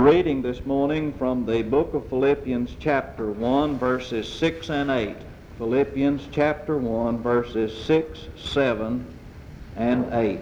reading this morning from the book of Philippians chapter 1 verses 6 and 8. Philippians chapter 1 verses 6, 7, and 8.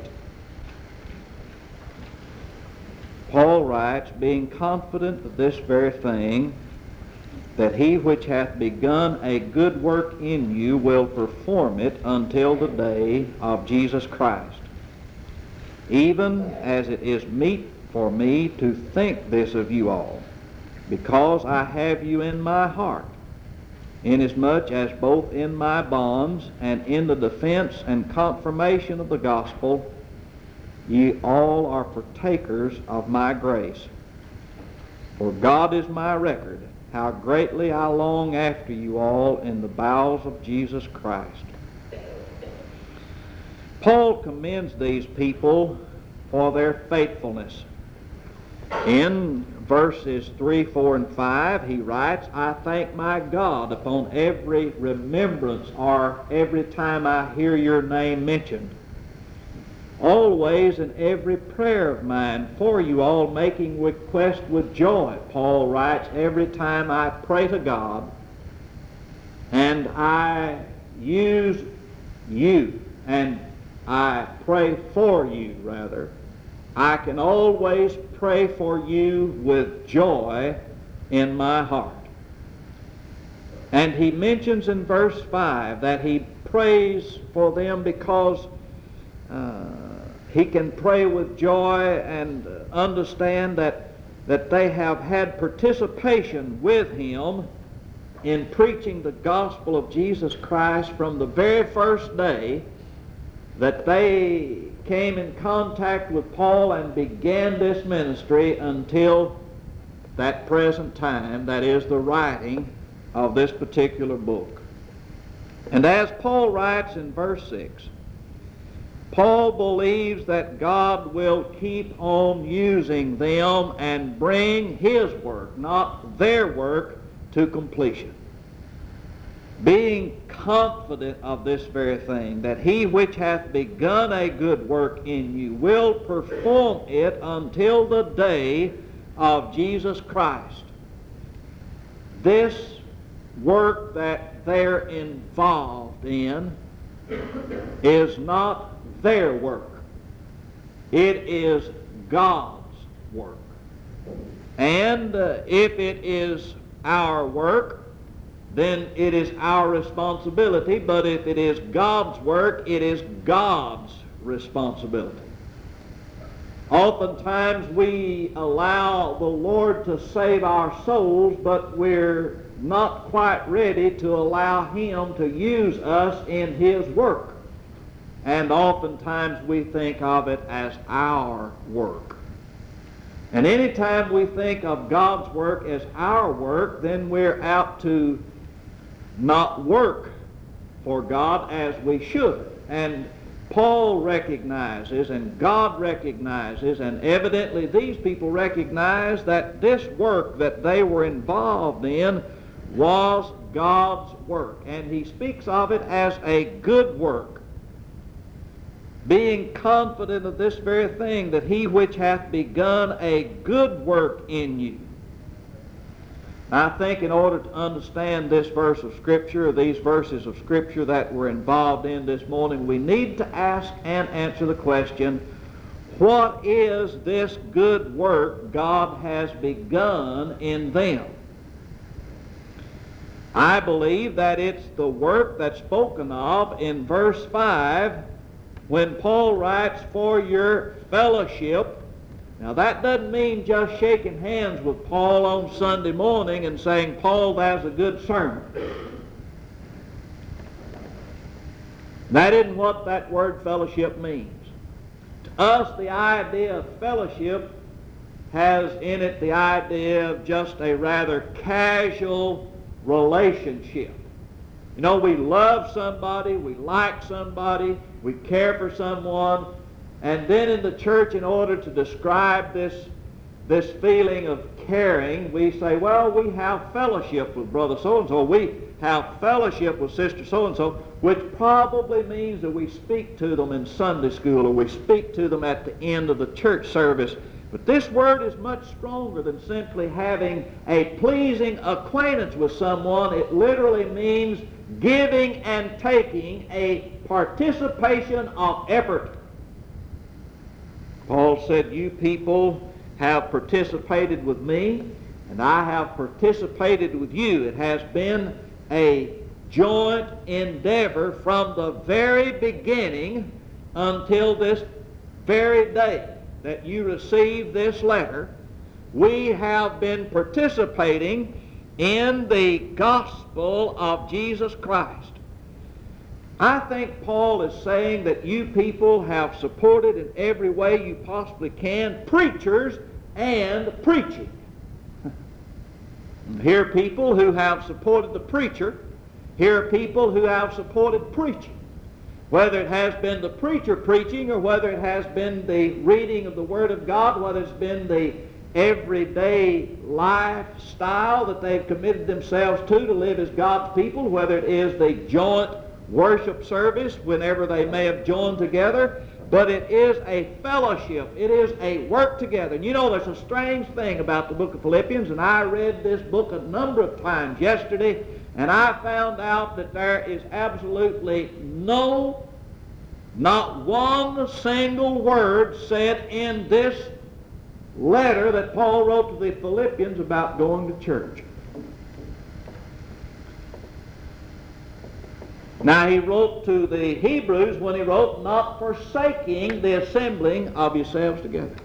Paul writes, being confident of this very thing, that he which hath begun a good work in you will perform it until the day of Jesus Christ. Even as it is meet for me to think this of you all, because I have you in my heart, inasmuch as both in my bonds and in the defense and confirmation of the gospel, ye all are partakers of my grace. For God is my record, how greatly I long after you all in the bowels of Jesus Christ. Paul commends these people for their faithfulness. In verses 3, 4, and 5, he writes, I thank my God upon every remembrance, or every time I hear your name mentioned. Always in every prayer of mine for you all, making request with joy. Paul writes, every time I pray to God and I use you and I pray for you, rather, I can always pray for you with joy in my heart. And he mentions in verse 5 that he prays for them because he can pray with joy and understand that they have had participation with him in preaching the gospel of Jesus Christ from the very first day that they came in contact with Paul and began this ministry until that present time, that is the writing of this particular book. And as Paul writes in verse 6, Paul believes that God will keep on using them and bring his work, not their work, to completion. Being confident of this very thing, that he which hath begun a good work in you will perform it until the day of Jesus Christ. This work that they're involved in is not their work. It is God's work. And if it is our work, then it is our responsibility. But if it is God's work, it is God's responsibility. Oftentimes we allow the Lord to save our souls, but we're not quite ready to allow him to use us in his work. And oftentimes we think of it as our work. And anytime we think of God's work as our work, then we're out to not work for God as we should. And Paul recognizes, and God recognizes, and evidently these people recognize that this work that they were involved in was God's work. And he speaks of it as a good work. Being confident of this very thing, that he which hath begun a good work in you. I think in order to understand this verse of Scripture, or these verses of Scripture that we're involved in this morning, we need to ask and answer the question, what is this good work God has begun in them? I believe that it's the work that's spoken of in verse 5, when Paul writes, for your fellowship. Now that doesn't mean just shaking hands with Paul on Sunday morning and saying, Paul, that's a good sermon. That isn't what that word fellowship means. To us, the idea of fellowship has in it the idea of just a rather casual relationship. You know, we love somebody, we like somebody, we care for someone, and then in the church, in order to describe this feeling of caring, we say, well, we have fellowship with brother so-and-so, we have fellowship with sister so-and-so, which probably means that we speak to them in Sunday school, or we speak to them at the end of the church service, But this word is much stronger than simply having a pleasing acquaintance with someone. It literally means giving and taking, a participation of effort. Paul said, you people have participated with me, and I have participated with you. It has been a joint endeavor from the very beginning until this very day that you received this letter. We have been participating in the gospel of Jesus Christ. I think Paul is saying that you people have supported in every way you possibly can preachers and preaching. Here are people who have supported the preacher. Here are people who have supported preaching. Whether it has been the preacher preaching, or whether it has been the reading of the Word of God, whether it's been the everyday lifestyle that they've committed themselves to live as God's people, whether it is the joint worship service whenever they may have joined together, but it is a fellowship. It is a work together. And you know, there's a strange thing about the book of Philippians, and I read this book a number of times yesterday, and I found out that there is absolutely not one single word said in this letter that Paul wrote to the Philippians about going to church. Now, he wrote to the Hebrews when he wrote, not forsaking the assembling of yourselves together.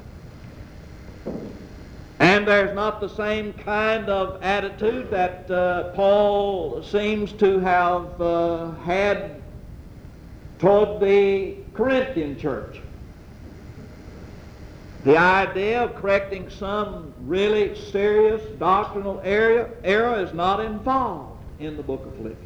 And there's not the same kind of attitude that Paul seems to have had toward the Corinthian church. The idea of correcting some really serious doctrinal error is not involved in the book of Philippians.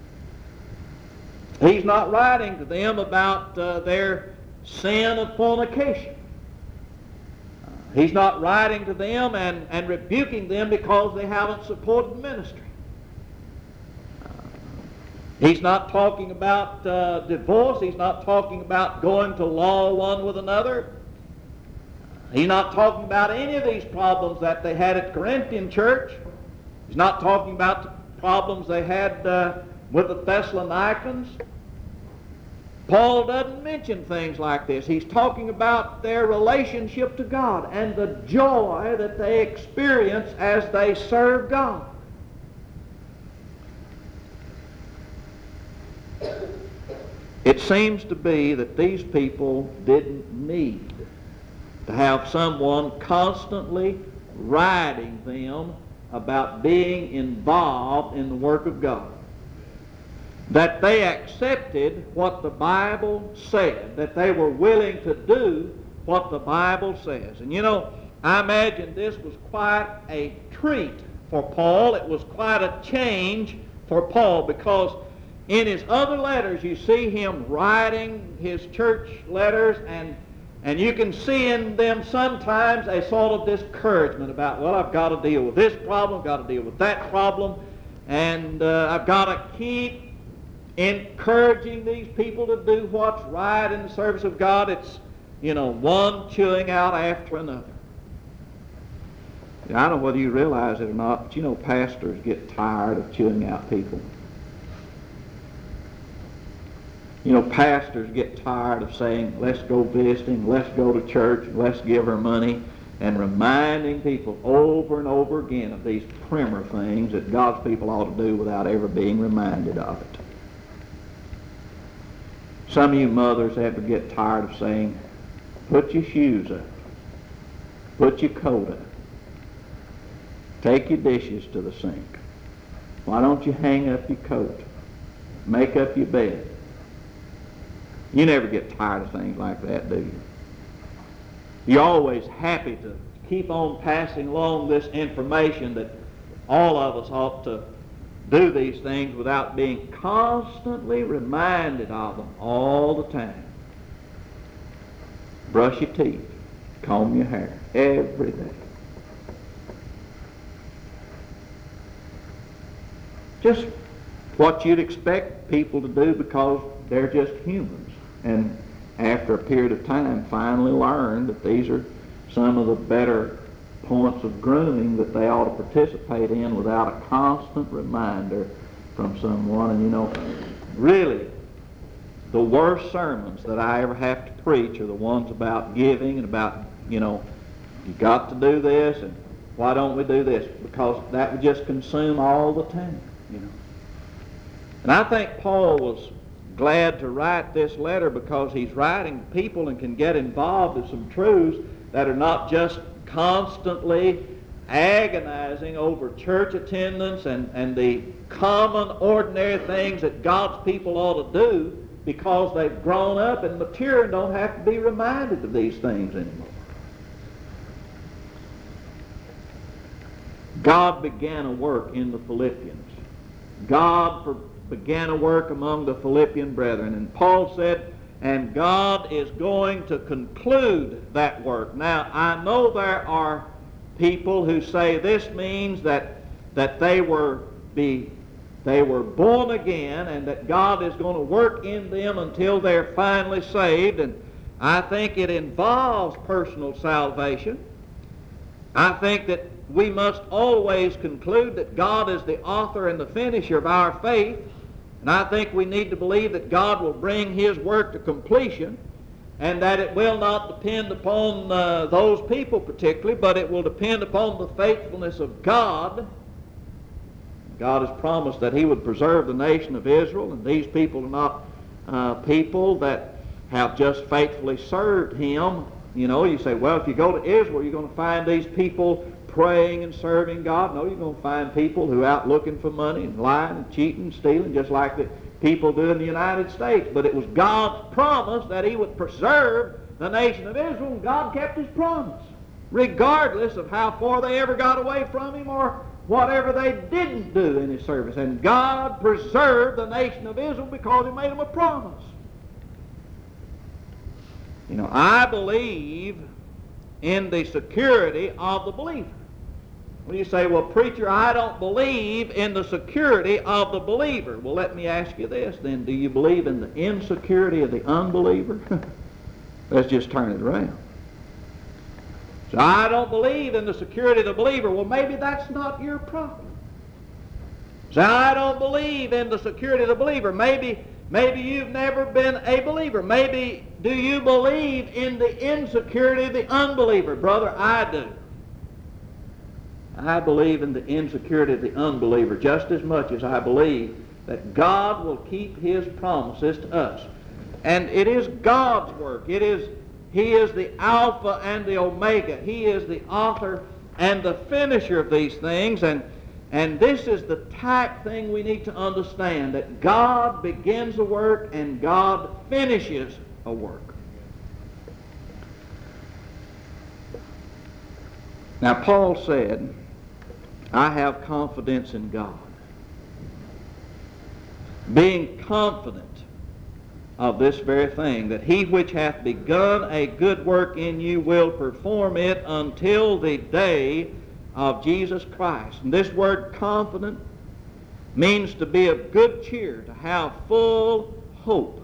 He's not writing to them about their sin of fornication. He's not writing to them and rebuking them because they haven't supported ministry. He's not talking about divorce. He's not talking about going to law one with another. He's not talking about any of these problems that they had at Corinthian church. He's not talking about the problems they had with the Thessalonians. Paul doesn't mention things like this. He's talking about their relationship to God and the joy that they experience as they serve God. It seems to be that these people didn't need to have someone constantly writing them about being involved in the work of God. That they accepted what the Bible said, that they were willing to do what the Bible says. And you know, I imagine this was quite a treat for Paul. It was quite a change for Paul, because in his other letters you see him writing his church letters, and you can see in them sometimes a sort of discouragement about, well, I've got to deal with this problem, I've got to deal with that problem, and I've got to keep encouraging these people to do what's right in the service of God. It's, you know, one chewing out after another. I don't know whether you realize it or not, but you know, pastors get tired of chewing out people. You know, pastors get tired of saying, let's go visiting, let's go to church, let's give her money, and reminding people over and over again of these primer things that God's people ought to do without ever being reminded of it. Some of you mothers have to get tired of saying, put your shoes up, put your coat up, take your dishes to the sink. Why don't you hang up your coat, make up your bed? You never get tired of things like that, do you? You're always happy to keep on passing along this information that all of us ought to do these things without being constantly reminded of them all the time. Brush your teeth, comb your hair every day. Just what you'd expect people to do, because they're just humans. And after a period of time finally learn that these are some of the better points of grooming that they ought to participate in without a constant reminder from someone. And really, the worst sermons that I ever have to preach are the ones about giving and about, you got to do this and why don't we do this? Because that would just consume all the time, And I think Paul was glad to write this letter because he's writing to people and can get involved in some truths that are not just constantly agonizing over church attendance and the common ordinary things that God's people ought to do because they've grown up and mature and don't have to be reminded of these things anymore. God began a work in the Philippians. God began a work among the Philippian brethren. And Paul said, and God is going to conclude that work. Now, I know there are people who say this means that they were born again and that God is going to work in them until they're finally saved. And I think it involves personal salvation. I think that we must always conclude that God is the author and the finisher of our faith. And I think we need to believe that God will bring His work to completion and that it will not depend upon those people particularly, but it will depend upon the faithfulness of God. God has promised that He would preserve the nation of Israel, and these people are not people that have just faithfully served Him. You say, well, if you go to Israel, you're going to find these people praying and serving God. No, you're going to find people who are out looking for money and lying and cheating and stealing, just like the people do in the United States. But it was God's promise that He would preserve the nation of Israel, and God kept His promise, regardless of how far they ever got away from Him or whatever they didn't do in His service. And God preserved the nation of Israel because He made them a promise. I believe in the security of the believer. Well, you say, well, preacher, I don't believe in the security of the believer. Well, let me ask you this then. Do you believe in the insecurity of the unbeliever? Let's just turn it around. So I don't believe in the security of the believer. Well, maybe that's not your problem. So I don't believe in the security of the believer. Maybe you've never been a believer. Maybe do you believe in the insecurity of the unbeliever? Brother, I do. I believe in the insecurity of the unbeliever just as much as I believe that God will keep His promises to us. And it is God's work. He is the Alpha and the Omega. He is the author and the finisher of these things. And this is the type thing we need to understand, that God begins a work and God finishes a work. Now, Paul said, I have confidence in God. Being confident of this very thing, that He which hath begun a good work in you will perform it until the day of Jesus Christ. And this word confident means to be of good cheer, to have full hope.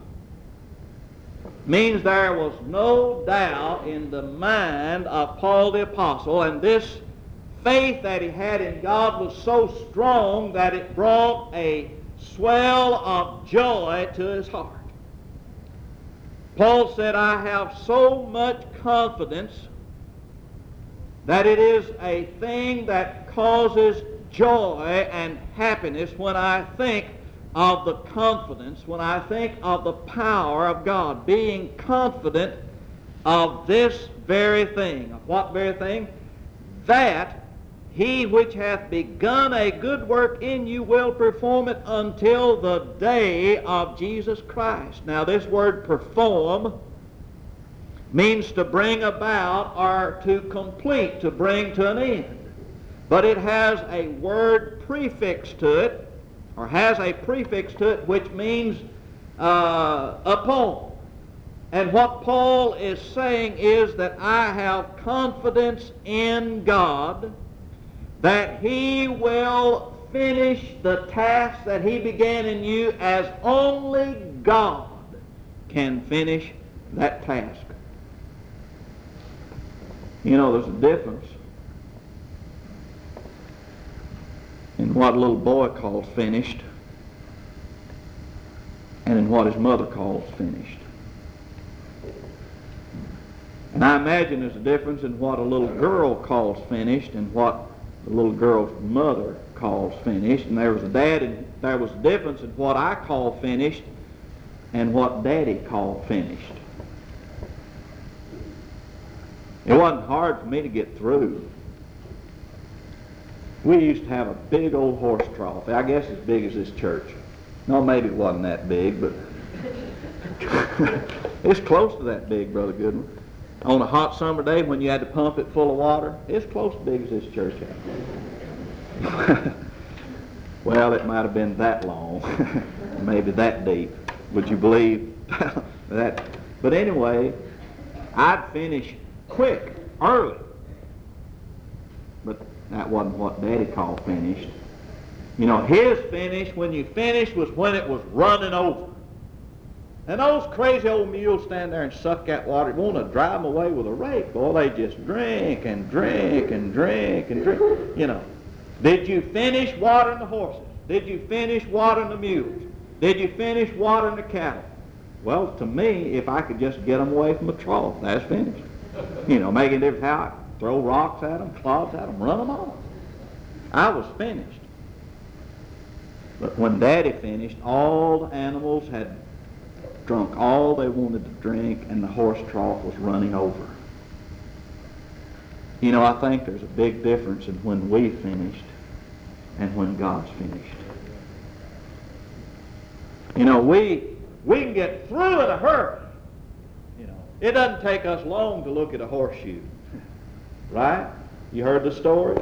Means there was no doubt in the mind of Paul the Apostle, and this faith that he had in God was so strong that it brought a swell of joy to his heart. Paul said, I have so much confidence that it is a thing that causes joy and happiness when I think of the confidence, when I think of the power of God, being confident of this very thing. Of what very thing? That He which hath begun a good work in you will perform it until the day of Jesus Christ. Now, this word perform means to bring about or to complete, to bring to an end. But it has a word prefix to it, or has a prefix to it, which means upon. And what Paul is saying is that I have confidence in God that He will finish the task that He began in you, as only God can finish that task. You know, there's a difference in what a little boy calls finished and in what his mother calls finished. And I imagine there's a difference in what a little girl calls finished and what the little girl's mother calls finished. And there was a difference in what I call finished and what Daddy called finished. It wasn't hard for me to get through. We used to have a big old horse trough, I guess as big as this church. No, maybe it wasn't that big, but it's close to that big, Brother Goodwin. On a hot summer day when you had to pump it full of water, it's close to big as this church has. Well, it might have been that long, maybe that deep. Would you believe that? But anyway, I'd finish quick, early. But that wasn't what Daddy called finished. You know, his finish, when you finished, was when it was running over. And those crazy old mules stand there and suck that water. You want to drive them away with a rake. Boy, they just drink and drink and drink and drink. You know, did you finish watering the horses? Did you finish watering the mules? Did you finish watering the cattle? Well, to me, if I could just get them away from the trough, that's finished. You know, making a difference how I throw rocks at them, clods at them, run them off. I was finished. But when Daddy finished, all the animals had drunk all they wanted to drink, and the horse trough was running over. You know, I think there's a big difference in when we finished and when God's finished. You know, we can get through in a hurry. You know, it doesn't take us long to look at a horseshoe, right? You heard the story?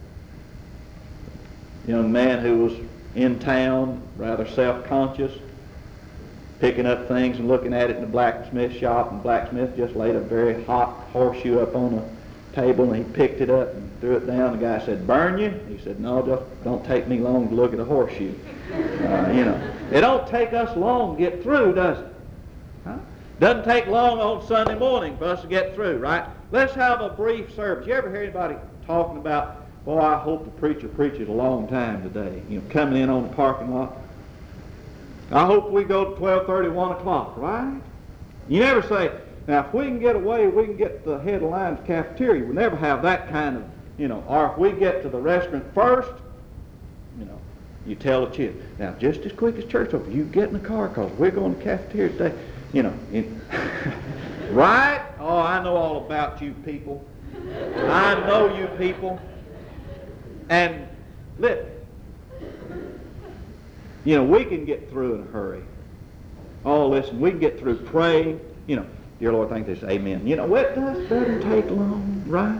A young man who was in town, rather self-conscious, picking up things and looking at it in the blacksmith shop, and the blacksmith just laid a very hot horseshoe up on a table, and he picked it up and threw it down. The guy said, "Burn you?" He said, "No, just don't take me long to look at a horseshoe." You know, it don't take us long to get through, does it? Huh? Doesn't take long on Sunday morning for us to get through, right? Let's have a brief service. You ever hear anybody talking about, "Boy, I hope the preacher preaches a long time today," you know, coming in on the parking lot? I hope we go to 12:30, 1 o'clock, right? You never say, "Now, if we can get away, we can get to the head of line's cafeteria." We never have that kind of, you know, or if we get to the restaurant first, you know, you tell the chief, "Now, just as quick as church over, you get in the car because we're going to the cafeteria today." You know, right? Oh, I know all about you people. I know you people. And listen, you know, we can get through in a hurry. Oh, listen, we can get through praying. You know, dear Lord, thank this, amen. You know, it doesn't take long, right?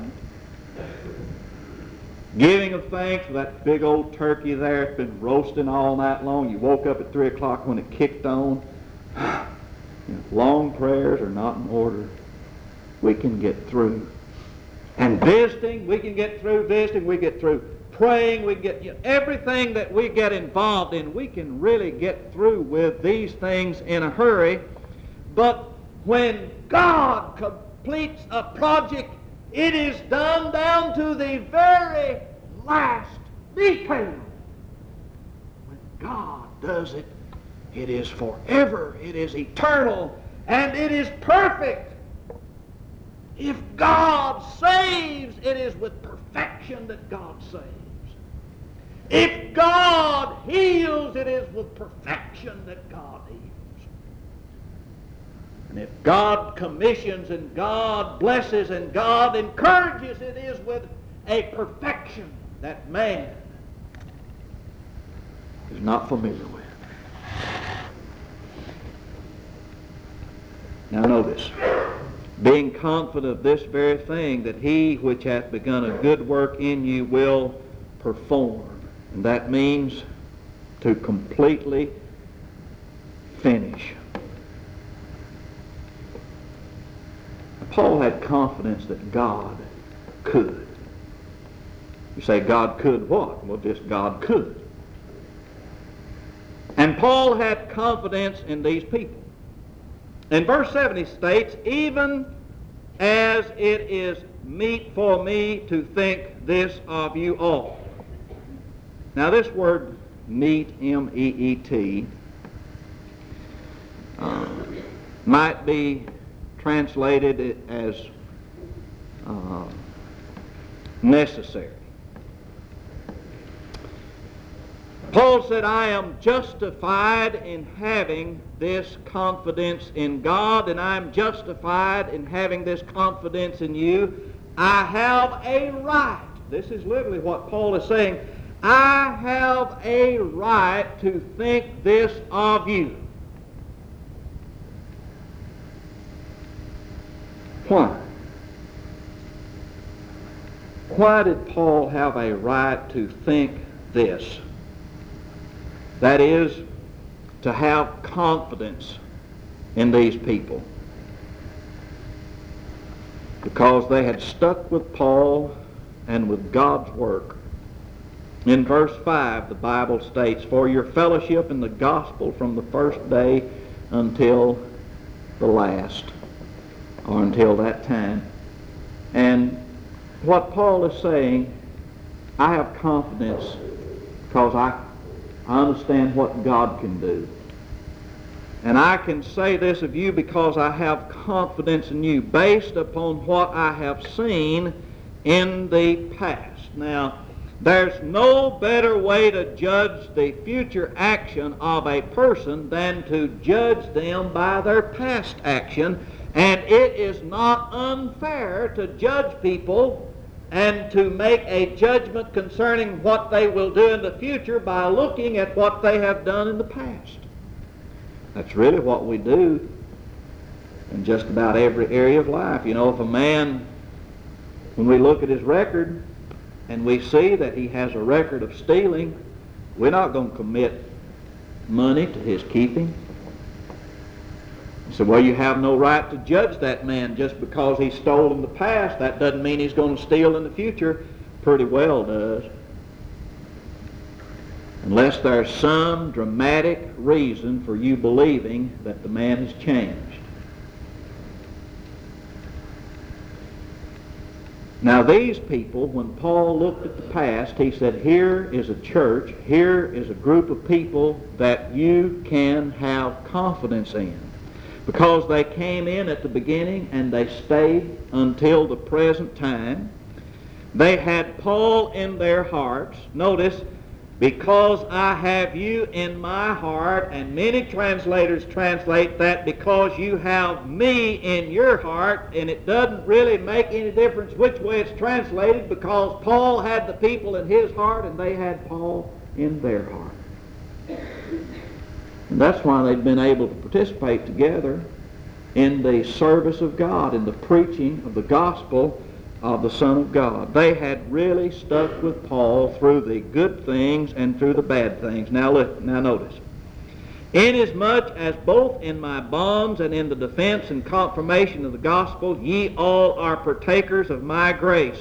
Giving of thanks for that big old turkey there. It's been roasting all night long. You woke up at 3 o'clock when it kicked on. You know, long prayers are not in order. We can get through. And visiting, we can get through visiting. We get through praying. We get, you know, everything that we get involved in, we can really get through with these things in a hurry. But when God completes a project, it is done down to the very last detail. When God does it, it is forever, it is eternal, and it is perfect. If God saves, it is with perfection that God saves. If God heals, it is with perfection that God heals. And if God commissions and God blesses and God encourages, it is with a perfection that man is not familiar with. Now notice, being confident of this very thing, that he which hath begun a good work in you will perform. And that means to completely finish. Paul had confidence that God could. You say, God could what? Well, just God could. And Paul had confidence in these people. In verse 7 he states, even as it is meet for me to think this of you all. Now this word meet, M-E-E-T, might be translated as necessary. Paul said, I am justified in having this confidence in God, and I am justified in having this confidence in you. I have a right. This is literally what Paul is saying. I have a right to think this of you. Why? Why did Paul have a right to think this? That is, to have confidence in these people. Because they had stuck with Paul and with God's work. In verse 5, the Bible states, for your fellowship in the gospel from the first day until the last, or until that time. And what Paul is saying, I have confidence because I understand what God can do. And I can say this of you because I have confidence in you based upon what I have seen in the past. Now, there's no better way to judge the future action of a person than to judge them by their past action. And it is not unfair to judge people and to make a judgment concerning what they will do in the future by looking at what they have done in the past. That's really what we do in just about every area of life. You know, if a man, when we look at his record and we see that he has a record of stealing, we're not going to commit money to his keeping. So, well, you have no right to judge that man just because he stole in the past. That doesn't mean he's going to steal in the future. Pretty well does. Unless there's some dramatic reason for you believing that the man has changed. Now these people, when Paul looked at the past, he said, here is a church, here is a group of people that you can have confidence in. Because they came in at the beginning and they stayed until the present time. They had Paul in their hearts. Notice, because I have you in my heart, and many translators translate that because you have me in your heart, and it doesn't really make any difference which way it's translated because Paul had the people in his heart and they had Paul in their heart. And that's why they've been able to participate together in the service of God, in the preaching of the gospel of the Son of God. They had really stuck with Paul through the good things and through the bad things. Now look, now notice. Inasmuch as both in my bonds and in the defense and confirmation of the gospel, ye all are partakers of my grace.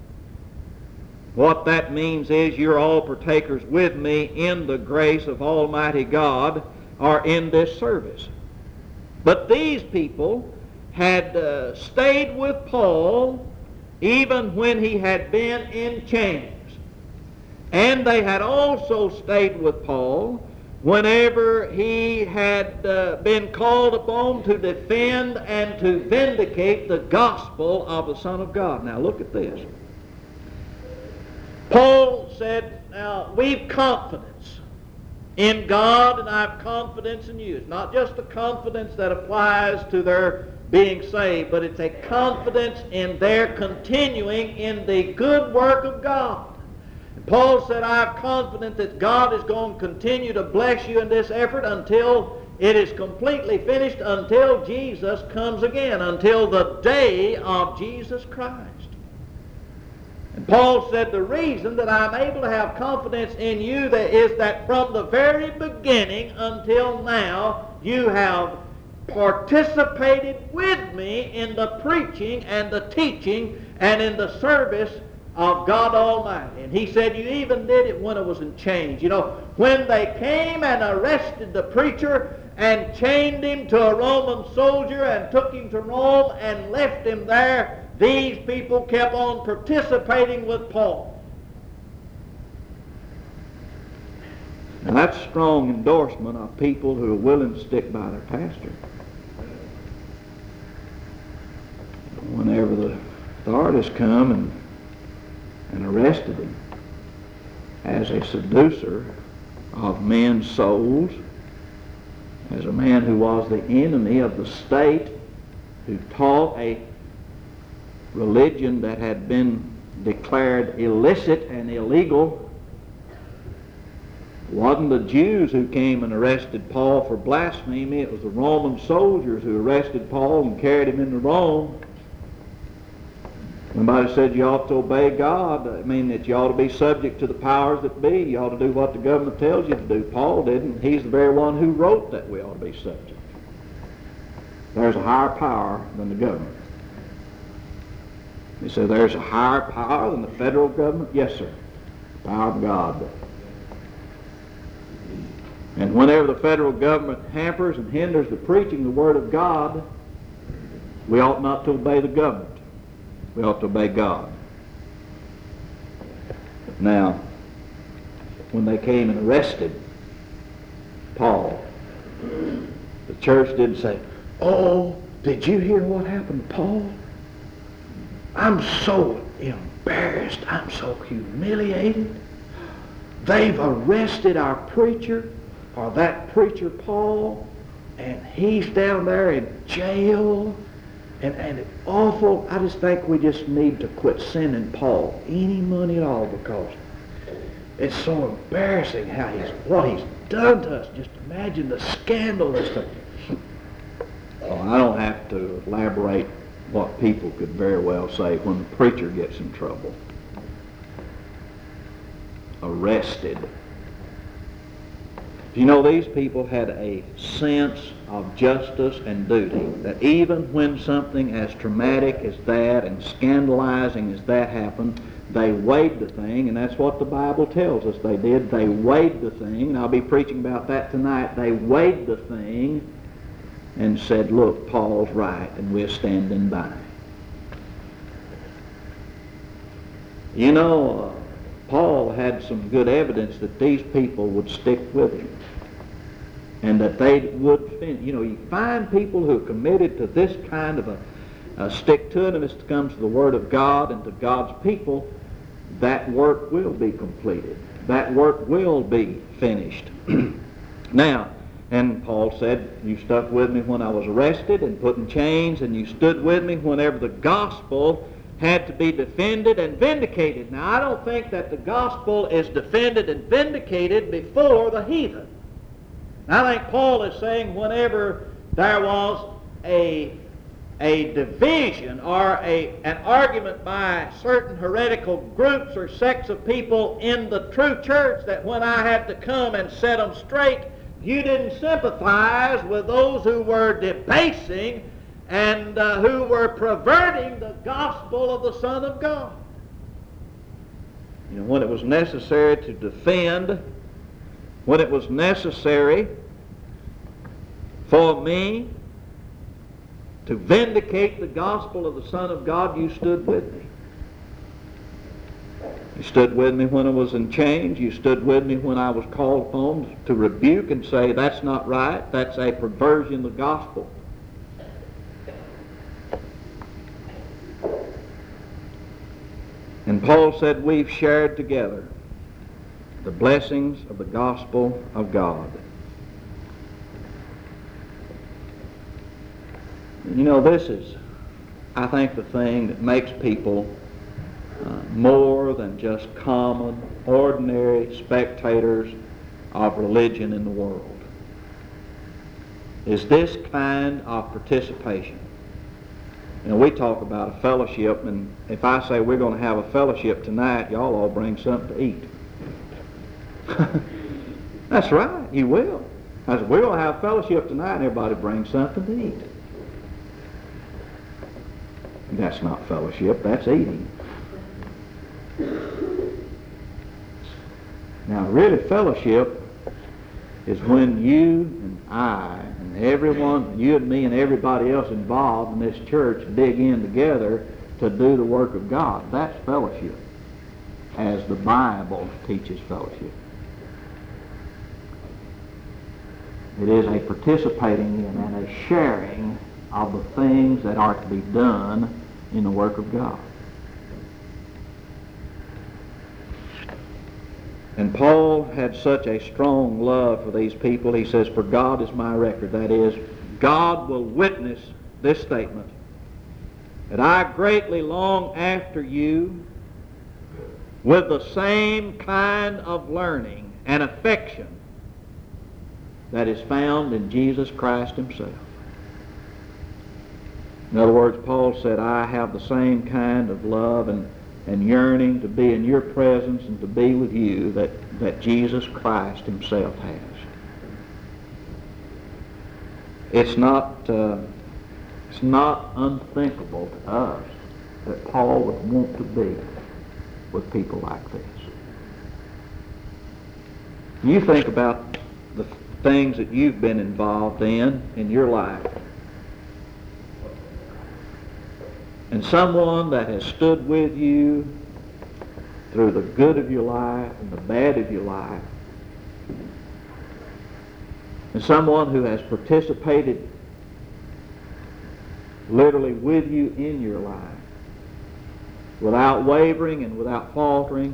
What that means is you're all partakers with me in the grace of Almighty God, or in this service. But these people had stayed with Paul even when he had been in chains. And they had also stayed with Paul whenever he had been called upon to defend and to vindicate the gospel of the Son of God. Now look at this. Paul said, now we've confidence in God and I have confidence in you. It's not just a confidence that applies to their being saved, but it's a confidence in their continuing in the good work of God. And Paul said, I have confidence that God is going to continue to bless you in this effort until it is completely finished, until Jesus comes again, until the day of Jesus Christ. And Paul said the reason that I'm able to have confidence in you is that from the very beginning until now you have participated with me in the preaching and the teaching and in the service of God Almighty. And he said you even did it when it was in chains. You know, when they came and arrested the preacher and chained him to a Roman soldier and took him to Rome and left him there, these people kept on participating with Paul. Now that's a strong endorsement of people who are willing to stick by their pastor. Whenever the authorities come and arrested him as a seducer of men's souls, as a man who was the enemy of the state, who taught a religion that had been declared illicit and illegal. It wasn't the Jews who came and arrested Paul for blasphemy. It was the Roman soldiers who arrested Paul and carried him into Rome. Somebody said you ought to obey God. I mean that you ought to be subject to the powers that be. You ought to do what the government tells you to do. Paul didn't. He's the very one who wrote that we ought to be subject. There's a higher power than the government. He said there's a higher power than the federal government? Yes, sir. The power of God. And whenever the federal government hampers and hinders the preaching of the Word of God, we ought not to obey the government. We ought to obey God. Now, when they came and arrested Paul, the church didn't say, "Oh, did you hear what happened to Paul? I'm so embarrassed. I'm so humiliated. They've arrested our preacher, or that preacher Paul, and he's down there in jail. And it's awful. I just think we just need to quit sending Paul any money at all, because it's so embarrassing what he's done to us. Just imagine the scandal and stuff." Well, I don't have to elaborate what people could very well say when the preacher gets in trouble. Arrested. You know, these people had a sense of justice and duty, that even when something as traumatic as that and scandalizing as that happened, they weighed the thing, and that's what the Bible tells us they did. They weighed the thing, and I'll be preaching about that tonight. They weighed the thing and said, "Look, Paul's right, and we're standing by." You know, Paul had some good evidence that these people would stick with him, and that they would finish. You know, you find people who are committed to this kind of a stick-to-itiveness that comes to the Word of God and to God's people, that work will be completed. That work will be finished. Now, and Paul said, "You stuck with me when I was arrested and put in chains, and you stood with me whenever the gospel had to be defended and vindicated." Now, I don't think that the gospel is defended and vindicated before the heathen. I think Paul is saying whenever there was a division or an argument by certain heretical groups or sects of people in the true church, that when I had to come and set them straight, you didn't sympathize with those who were debasing and who were perverting the gospel of the Son of God. You know, when it was necessary to defend, when it was necessary for me to vindicate the gospel of the Son of God, you stood with me. You stood with me when I was in chains. You stood with me when I was called upon to rebuke and say, "That's not right. That's a perversion of the gospel." And Paul said, "We've shared together the blessings of the gospel of God." You know, this is, I think, the thing that makes people more than just common, ordinary spectators of religion in the world, is this kind of participation. You know, we talk about a fellowship, and if I say we're going to have a fellowship tonight, y'all all bring something to eat. That's right, you will. I said, we're going to have fellowship tonight, and everybody brings something to eat. And that's not fellowship, that's eating. Now, really, fellowship is when you and I and everyone, you and me and everybody else involved in this church dig in together to do the work of God. That's fellowship, as the Bible teaches fellowship. It is a participating in and a sharing of the things that are to be done in the work of God. And Paul had such a strong love for these people. He says, "For God is my record." That is, God will witness this statement, that I greatly long after you with the same kind of learning and affection that is found in Jesus Christ himself. In other words, Paul said, I have the same kind of love and yearning to be in your presence and to be with you that Jesus Christ himself has. It's not unthinkable to us that Paul would want to be with people like this. You think about the things that you've been involved in your life. And someone that has stood with you through the good of your life and the bad of your life, and someone who has participated literally with you in your life, without wavering and without faltering.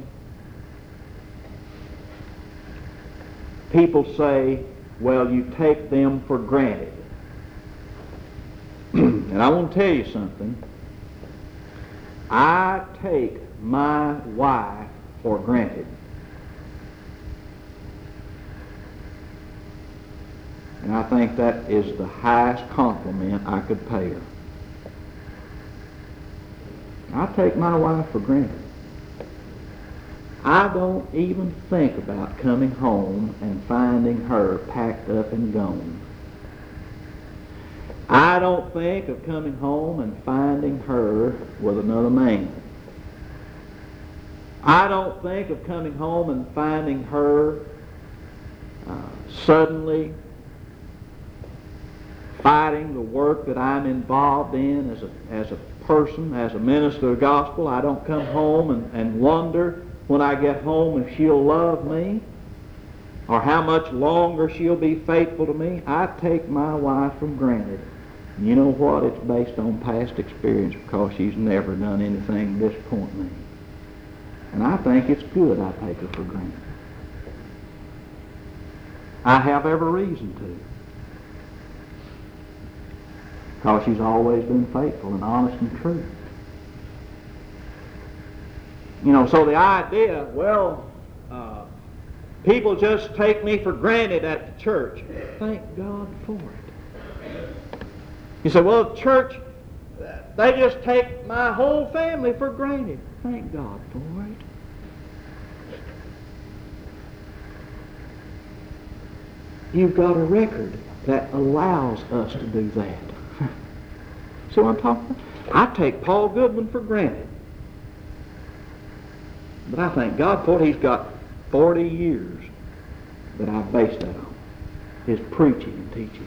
People say, well, you take them for granted. And I want to tell you something. I take my wife for granted. And I think that is the highest compliment I could pay her. I take my wife for granted. I don't even think about coming home and finding her packed up and gone. I don't think of coming home and finding her with another man. I don't think of coming home and finding her suddenly fighting the work that I'm involved in as a person, as a minister of the gospel. I don't come home and wonder when I get home if she'll love me or how much longer she'll be faithful to me. I take my wife for granted. And you know what? It's based on past experience, because she's never done anything to disappoint me. And I think it's good I take her for granted. I have every reason to, because she's always been faithful and honest and true. You know, so the idea, well, people just take me for granted at the church. Thank God for it. You say, well, the church, they just take my whole family for granted. Thank God for it. You've got a record that allows us to do that. See what I'm talking about? I take Paul Goodwin for granted. But I thank God for it. He's got 40 years that I base that on. His preaching and teaching.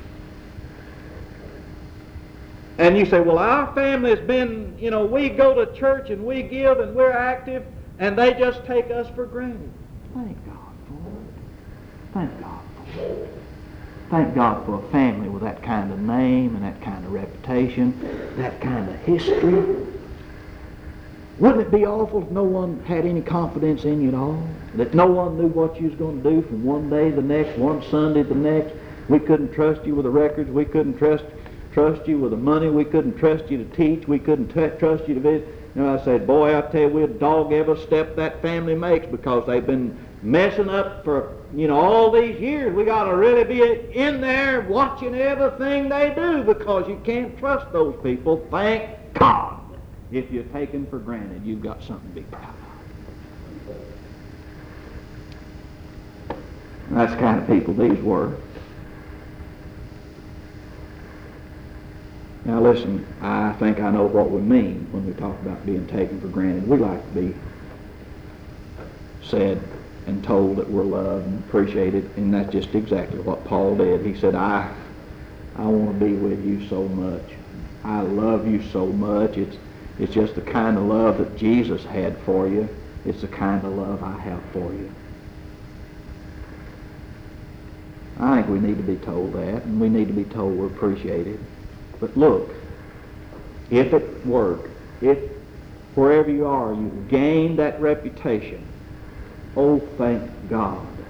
And you say, well, our family has been, you know, we go to church and we give and we're active, and they just take us for granted. Thank God for it. Thank God for it. Thank God for a family with that kind of name and that kind of reputation, that kind of history. Wouldn't it be awful if no one had any confidence in you at all? That no one knew what you was going to do from one day to the next, one Sunday to the next. We couldn't trust you with the records. We couldn't trust you with the money. We couldn't trust you to teach. We couldn't trust you to visit. You know, I said, boy, I tell you, we'll dog every step that family makes, because they've been messing up for, you know, all these years. We got to really be in there watching everything they do, because you can't trust those people. Thank God. If you're taken for granted, you've got something to be proud of. And that's the kind of people these were. Now listen, I think I know what we mean when we talk about being taken for granted. We like to be said and told that we're loved and appreciated, and that's just exactly what Paul did. He said, I want to be with you so much. I love you so much. It's just the kind of love that Jesus had for you. It's the kind of love I have for you. I think we need to be told that, and we need to be told we're appreciated. But look, if at work, if wherever you are, you gain that reputation, oh, thank God